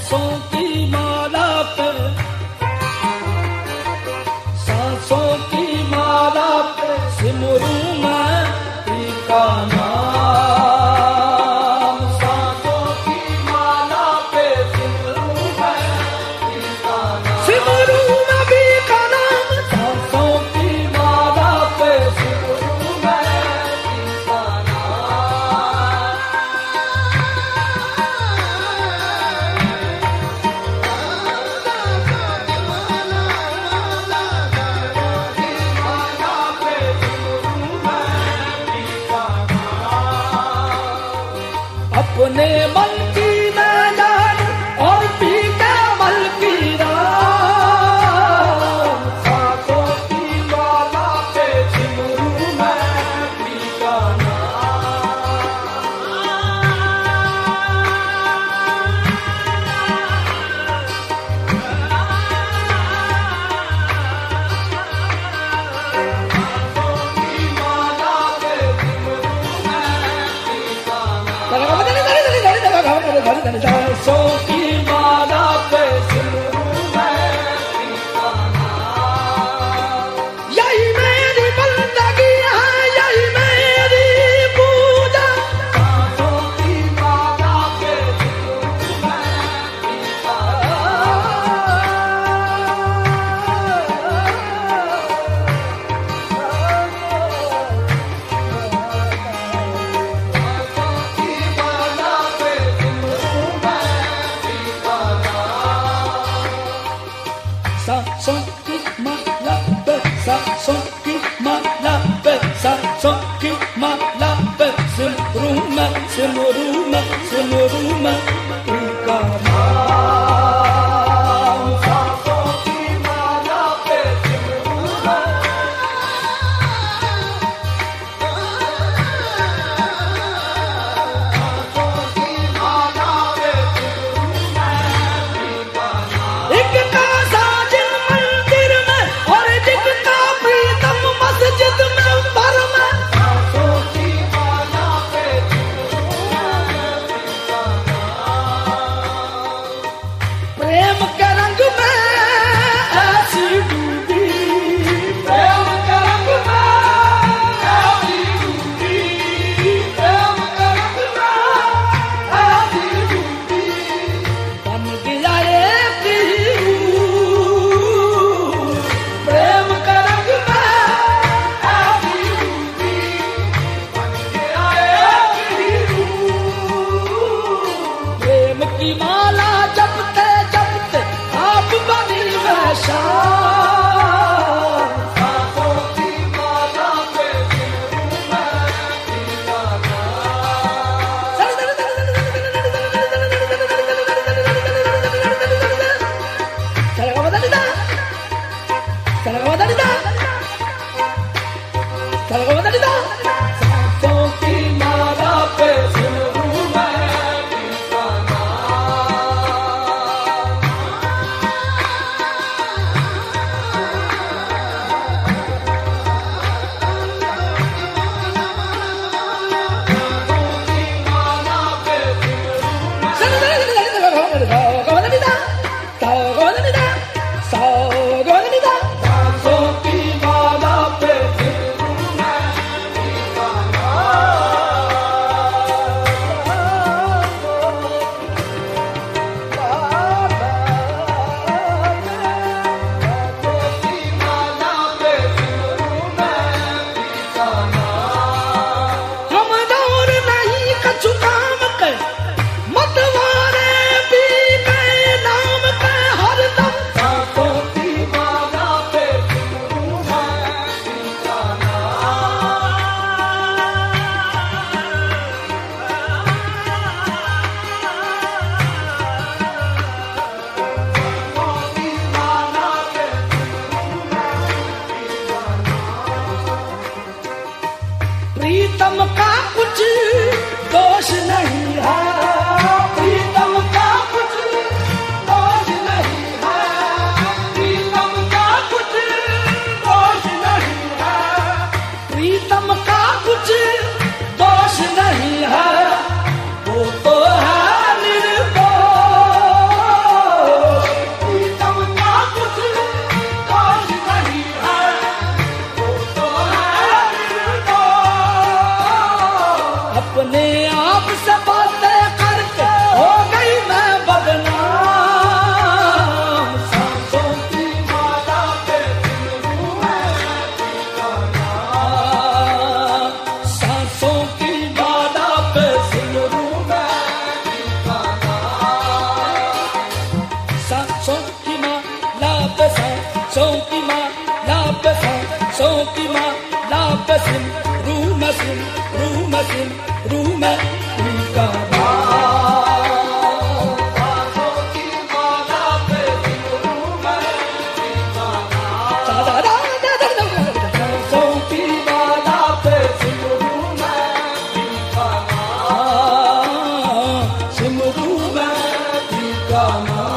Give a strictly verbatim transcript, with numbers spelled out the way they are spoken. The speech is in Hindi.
सांसों की माला पे, सांसों की माला पे सिमरूं मैं तेरा नाम। सांसों की माला पे सिमरूं मैं तेरा नाम। सिमरूं नबी का नाम, सांसों की माला पे सिमरूं मैं तेरा नाम। अपने मन की न जान और पी के मल की राम। सांसों की माला पे सिमरूं मैं तेरा सांसों की माला पे सिमरूं मैं तेरा नाम। यही मेरी बंदगी है, यही मेरी पूजा। सांसों की माला पे सिमरूं मैं तेरा सांसों की माला पे, सांसों की माला पे, सांसों की माला पे सिमरूं मैं, सिमरूं मैं, सिमरूं मैं तेरा नाम। सांसों की माला पे सिमरूं मैं। सांसों की माला पे सिमरूं मैं तेरा नाम। एक का मस्जिद में भर में, सांसों की माला पे सिमरूं मैं तेरा नाम। प्रेम के रंग में ऐसी डूबी, प्रेम के रंग में ऐसी डूबी, प्रेम के रंग में ऐसी डूबी, बन गया एक ही रूप। प्रेम के रंग में की माला जपते जपते आप बनी वैशाल। सांसों की माला पे सिमरूं मैं तेरा नाम। सरगवदनिदा सरगवदनिदा सरगवदनिदा। सांसों की माला पे सिमरूं मैं तेरा नाम। सिमरू में सिमरू में ठिकाना बासों की माला पे सिमरू में ठिकाना बासों की माला पे सिमरू में ठिकाना सिमरू में ठिकाना